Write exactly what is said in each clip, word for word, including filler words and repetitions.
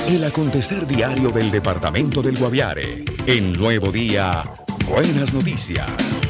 El acontecer diario del departamento del Guaviare. En Nuevo Día, buenas noticias.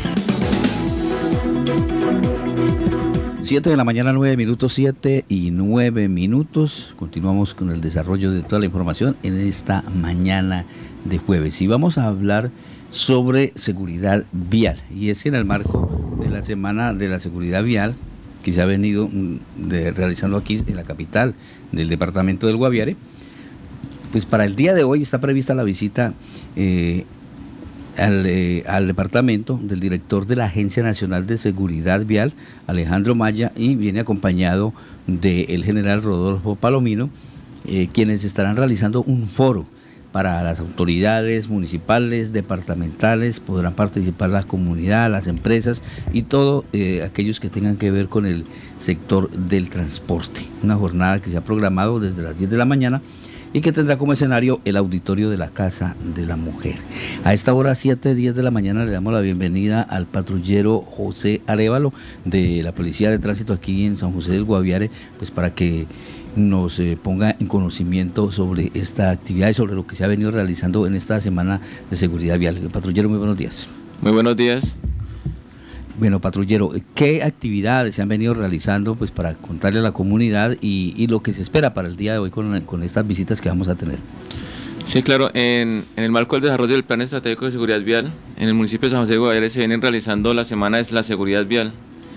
siete de la mañana, nueve minutos, siete y nueve minutos. Continuamos con el desarrollo de toda la información en esta mañana de jueves. Y vamos a hablar sobre seguridad vial. Y es que en el marco de la Semana de la Seguridad Vial, que se ha venido de, realizando aquí en la capital del departamento del Guaviare, pues para el día de hoy está prevista la visita eh, Al, eh, al departamento del director de la Agencia Nacional de Seguridad Vial, Alejandro Maya, y viene acompañado del general Rodolfo Palomino, eh, quienes estarán realizando un foro para las autoridades municipales, departamentales. Podrán participar la comunidad, las empresas y todos eh, aquellos que tengan que ver con el sector del transporte. Una jornada que se ha programado desde las diez de la mañana y que tendrá como escenario el auditorio de la Casa de la Mujer. A esta hora, siete, diez de la mañana, le damos la bienvenida al patrullero José Arévalo de la Policía de Tránsito aquí en San José del Guaviare, pues para que nos eh, ponga en conocimiento sobre esta actividad y sobre lo que se ha venido realizando en esta Semana de Seguridad Vial. El patrullero, muy buenos días. Muy buenos días. Bueno, patrullero, ¿qué actividades se han venido realizando pues para contarle a la comunidad y, y lo que se espera para el día de hoy con, con estas visitas que vamos a tener? Sí, claro, en, en el marco del desarrollo del Plan Estratégico de Seguridad Vial, en el municipio de San José de Guaviare se vienen realizando la Semana de la Seguridad Vial,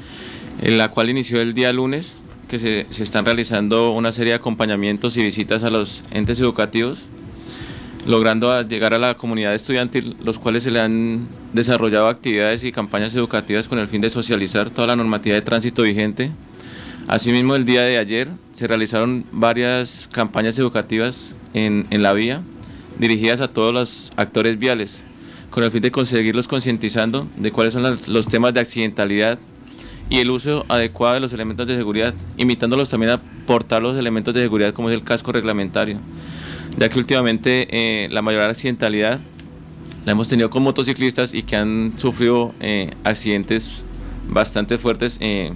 en la cual inició el día lunes, que se, se están realizando una serie de acompañamientos y visitas a los entes educativos, logrando llegar a la comunidad estudiantil, los cuales se le han desarrollado actividades y campañas educativas con el fin de socializar toda la normativa de tránsito vigente. Asimismo, el día de ayer se realizaron varias campañas educativas en, en la vía, dirigidas a todos los actores viales, con el fin de conseguirlos concientizando de cuáles son las, los temas de accidentalidad y el uso adecuado de los elementos de seguridad, invitándolos también a portar los elementos de seguridad como es el casco reglamentario, ya que últimamente eh, la mayor accidentalidad la hemos tenido con motociclistas y que han sufrido eh, accidentes bastante fuertes eh,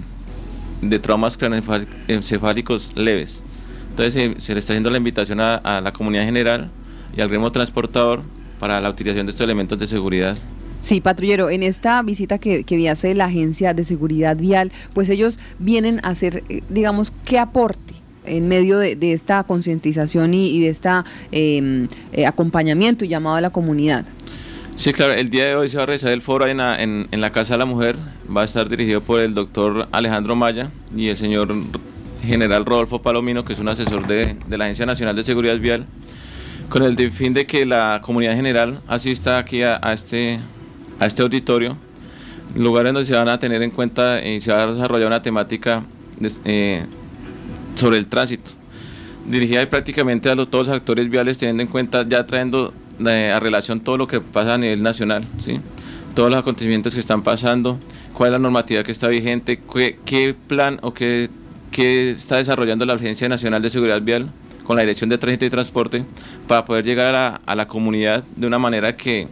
de traumas craneoencefálicos leves. Entonces eh, se le está haciendo la invitación a, a la comunidad general y al gremio transportador para la utilización de estos elementos de seguridad. Sí, patrullero, en esta visita que, que hace la Agencia de Seguridad Vial, pues ellos vienen a hacer, digamos, ¿qué aporte en medio de, de esta concientización y, y de este eh, eh, acompañamiento y llamado a la comunidad? Sí, claro, el día de hoy se va a realizar el foro en la, en, en la Casa de la Mujer, va a estar dirigido por el doctor Alejandro Maya y el señor general Rodolfo Palomino, que es un asesor de, de la Agencia Nacional de Seguridad Vial, con el fin de que la comunidad general asista aquí a, a, este, a este auditorio, lugares donde se van a tener en cuenta y se va a desarrollar una temática de, eh, sobre el tránsito, dirigida prácticamente a los, todos los actores viales, teniendo en cuenta, ya trayendo eh, a relación todo lo que pasa a nivel nacional, ¿sí? Todos los acontecimientos que están pasando, cuál es la normativa que está vigente, qué, qué plan o qué, qué está desarrollando la Agencia Nacional de Seguridad Vial con la Dirección de Tránsito y Transporte para poder llegar a la, a la comunidad de una manera que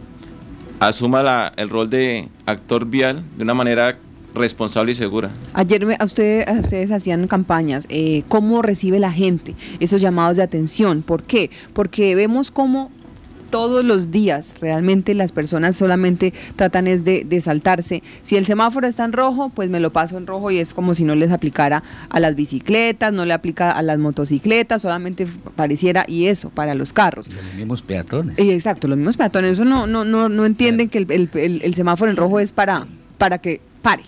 asuma la, el rol de actor vial de una manera responsable y segura. Ayer me, a, usted, a ustedes hacían campañas, eh, ¿cómo recibe la gente esos llamados de atención? ¿Por qué? Porque vemos cómo todos los días realmente las personas solamente tratan es de, de saltarse. Si el semáforo está en rojo, pues me lo paso en rojo y es como si no les aplicara a las bicicletas, no le aplica a las motocicletas, solamente pareciera, y eso, para los carros. Y los mismos peatones. Y exacto, los mismos peatones, eso no, no, no, no entienden que el, el, el, el semáforo en rojo es para, para que pare.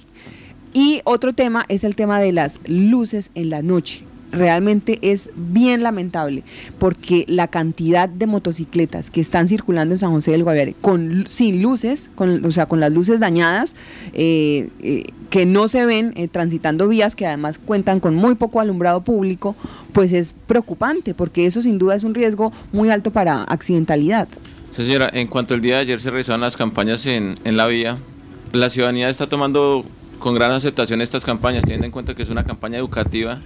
Y otro tema es el tema de las luces en la noche. Realmente es bien lamentable porque la cantidad de motocicletas que están circulando en San José del Guaviare con, sin luces, con, o sea, con las luces dañadas, eh, eh, que no se ven eh, transitando vías que además cuentan con muy poco alumbrado público, pues es preocupante porque eso sin duda es un riesgo muy alto para accidentalidad. Sí, señora, en cuanto al día de ayer se realizaron las campañas en, en la vía, la ciudadanía está tomando con gran aceptación estas campañas, teniendo en cuenta que es una campaña educativa,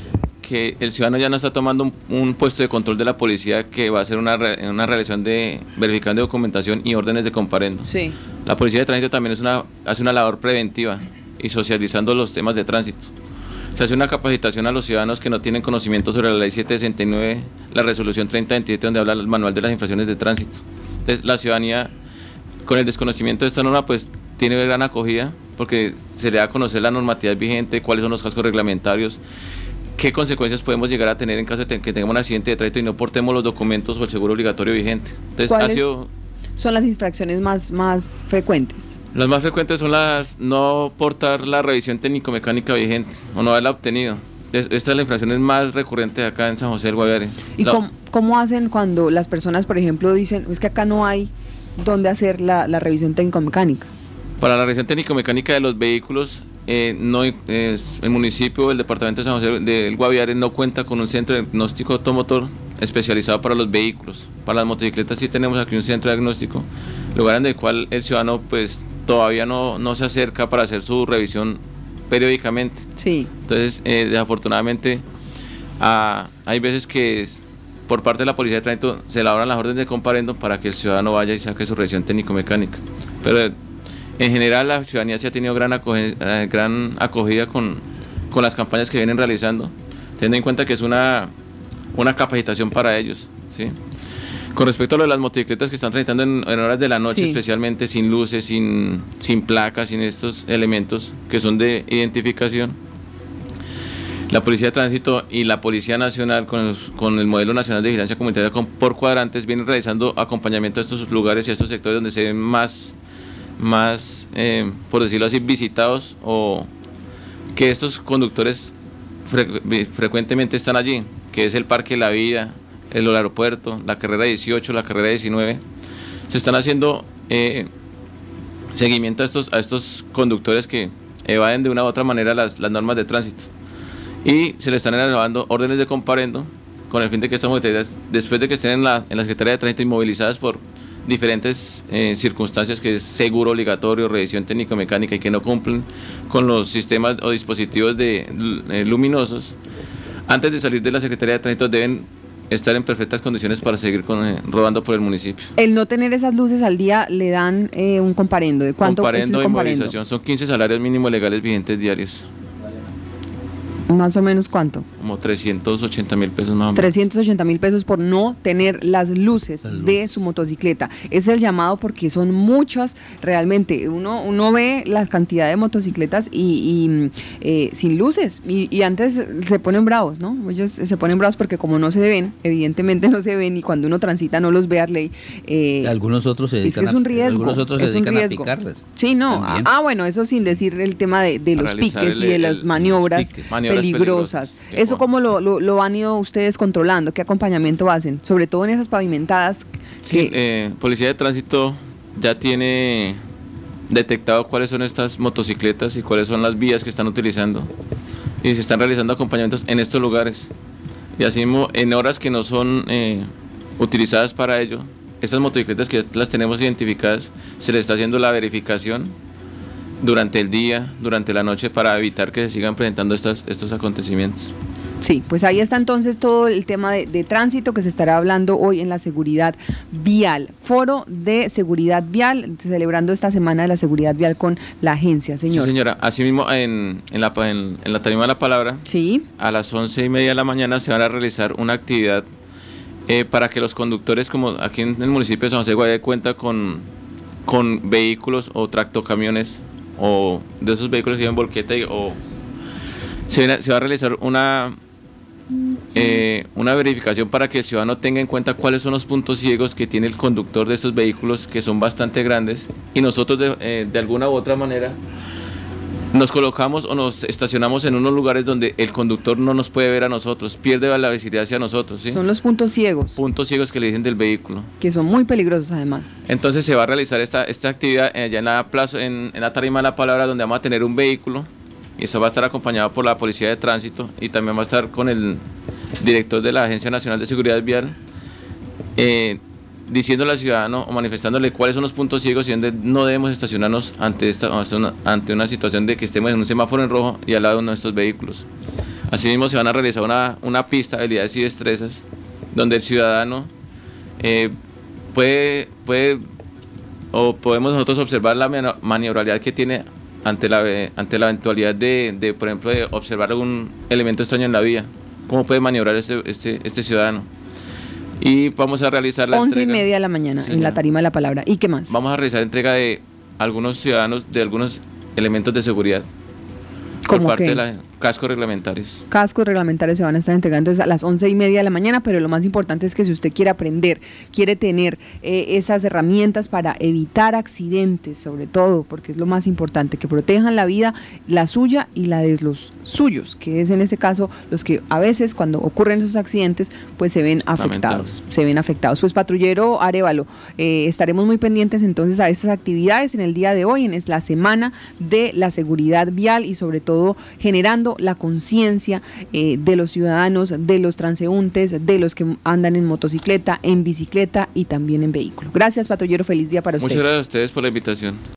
que el ciudadano ya no está tomando un, un puesto de control de la policía que va a hacer una, una realización de verificación de documentación y órdenes de comparendo. Sí. La policía de tránsito también es una, hace una labor preventiva y socializando los temas de tránsito. Se hace una capacitación a los ciudadanos que no tienen conocimiento sobre la ley setecientos sesenta y nueve, la resolución treinta veintisiete, donde habla el manual de las infracciones de tránsito. Entonces, la ciudadanía, con el desconocimiento de esta norma, pues tiene gran acogida, porque se le da a conocer la normatividad vigente, cuáles son los cascos reglamentarios, qué consecuencias podemos llegar a tener en caso de que tengamos un accidente de tránsito y no portemos los documentos o el seguro obligatorio vigente. Entonces, ha sido... son las infracciones más, más frecuentes? Las más frecuentes son las no portar la revisión técnico-mecánica vigente o no haberla obtenido. Esta es la infracción más recurrente acá en San José del Guaviare. ¿Y la, cómo, cómo hacen cuando las personas, por ejemplo, dicen, es que acá no hay dónde hacer la, la revisión técnico-mecánica? Para la revisión técnico-mecánica de los vehículos, eh, no, eh, el municipio, el departamento de San José del Guaviare no cuenta con un centro de diagnóstico automotor especializado para los vehículos. Para las motocicletas sí tenemos aquí un centro de diagnóstico, lugar en el cual el ciudadano pues todavía no, no se acerca para hacer su revisión periódicamente. Sí. Entonces, eh, desafortunadamente, ah, hay veces que es, por parte de la Policía de Tránsito se elaboran las órdenes de comparendo para que el ciudadano vaya y saque su revisión técnico-mecánica. Pero en general la ciudadanía sí ha tenido gran acogida, eh, gran acogida con, con las campañas que vienen realizando, teniendo en cuenta que es una, una capacitación para ellos, ¿sí? Con respecto a lo de las motocicletas que están transitando en, en horas de la noche, sí, especialmente sin luces, sin, sin placas, sin estos elementos que son de identificación, la Policía de Tránsito y la Policía Nacional con, los, con el modelo nacional de vigilancia comunitaria con, por cuadrantes vienen realizando acompañamiento a estos lugares y a estos sectores donde se ven más, más eh, por decirlo así, visitados, o que estos conductores fre frecuentemente están allí, que es el Parque La Vida, el aeropuerto, la carrera dieciocho, la carrera diecinueve. Se están haciendo eh, seguimiento a estos, a estos conductores que evaden de una u otra manera las, las normas de tránsito, y se le están elevando órdenes de comparendo con el fin de que estas motocicletas, después de que estén en la, en la Secretaría de Tránsito inmovilizadas por diferentes eh, circunstancias, que es seguro obligatorio, revisión técnico-mecánica, y que no cumplen con los sistemas o dispositivos de, eh, luminosos, antes de salir de la Secretaría de Tránsito deben estar en perfectas condiciones para seguir con, eh, rodando por el municipio. El no tener esas luces al día le dan eh, un comparendo. ¿De cuánto comparendo es el el comparendo? Inmovilización son quince salarios mínimos legales vigentes diarios. ¿Más o menos cuánto? Como trescientos ochenta mil pesos más o menos. trescientos ochenta mil pesos por no tener las luces, las luces de su motocicleta. Es el llamado porque son muchas, realmente. Uno, uno ve la cantidad de motocicletas y, y eh, sin luces. Y, y antes se ponen bravos, ¿no? Ellos se ponen bravos porque como no se ven, evidentemente no se ven, y cuando uno transita no los ve a ley. Eh, algunos otros se dedican, es que es un riesgo, a, algunos otros se es dedican un a riesgo. picarlas. Sí, no. Ah, ah, bueno, eso sin decir el tema de, de los piques el, y de las el, maniobras. Maniobras peligrosas. ¿Eso cómo lo, lo, lo han ido ustedes controlando? ¿Qué acompañamiento hacen? Sobre todo en esas pavimentadas. Sí, que... eh, Policía de Tránsito ya tiene detectado cuáles son estas motocicletas y cuáles son las vías que están utilizando, y se están realizando acompañamientos en estos lugares, y así mismo en horas que no son eh, utilizadas para ello, estas motocicletas que las tenemos identificadas, se les está haciendo la verificación durante el día, durante la noche, para evitar que se sigan presentando estas, estos acontecimientos. Sí, pues ahí está entonces todo el tema de, de tránsito que se estará hablando hoy en la seguridad vial, foro de seguridad vial, celebrando esta semana de la seguridad vial con la agencia, señor. Sí, señora, asimismo en, en, la, en, en la tarima de la palabra, sí, a las once y media de la mañana se van a realizar una actividad eh, para que los conductores, como aquí en el municipio de San José de Guaviare cuenta con, con vehículos o tractocamiones, o de esos vehículos que llevan volqueta, y, o se, se va a realizar una eh, una verificación para que el ciudadano tenga en cuenta cuáles son los puntos ciegos que tiene el conductor de estos vehículos, que son bastante grandes, y nosotros de, eh, de alguna u otra manera nos colocamos o nos estacionamos en unos lugares donde el conductor no nos puede ver a nosotros, pierde la visibilidad hacia nosotros, ¿sí? Son los puntos ciegos. Puntos ciegos que le dicen del vehículo. Que son muy peligrosos además. Entonces se va a realizar esta, esta actividad allá en la plaza, en, en la tarima de la palabra, donde vamos a tener un vehículo, y eso va a estar acompañado por la Policía de Tránsito, y también va a estar con el director de la Agencia Nacional de Seguridad Vial, eh, diciéndole al ciudadano o manifestándole cuáles son los puntos ciegos y donde no debemos estacionarnos ante esta ante una situación de que estemos en un semáforo en rojo y al lado de uno de estos vehículos. Asimismo se van a realizar una, una pista de habilidades y destrezas donde el ciudadano eh, puede, puede o podemos nosotros observar la maniobrabilidad que tiene ante la, ante la eventualidad de, de, por ejemplo, de observar algún elemento extraño en la vía. ¿Cómo puede maniobrar este, este, este ciudadano? Y vamos a realizar la Once y entrega. media de la mañana, Sí, en la señora. tarima de la palabra. ¿Y qué más? Vamos a realizar entrega de algunos ciudadanos de algunos elementos de seguridad por ¿Cómo parte qué? de los cascos reglamentarios. Cascos reglamentarios se van a estar entregando a las once y media de la mañana, pero lo más importante es que si usted quiere aprender, quiere tener eh, esas herramientas para evitar accidentes, sobre todo, porque es lo más importante, que protejan la vida, la suya y la de los suyos, que es en ese caso los que a veces cuando ocurren esos accidentes, pues se ven afectados, se ven afectados. Pues patrullero Arévalo, eh, estaremos muy pendientes entonces a estas actividades en el día de hoy, en la semana de la seguridad vial y sobre todo generando la conciencia eh, de los ciudadanos, de los transeúntes, de los que andan en motocicleta, en bicicleta y también en vehículo. Gracias, patrullero, feliz día para usted. Muchas gracias a ustedes por la invitación.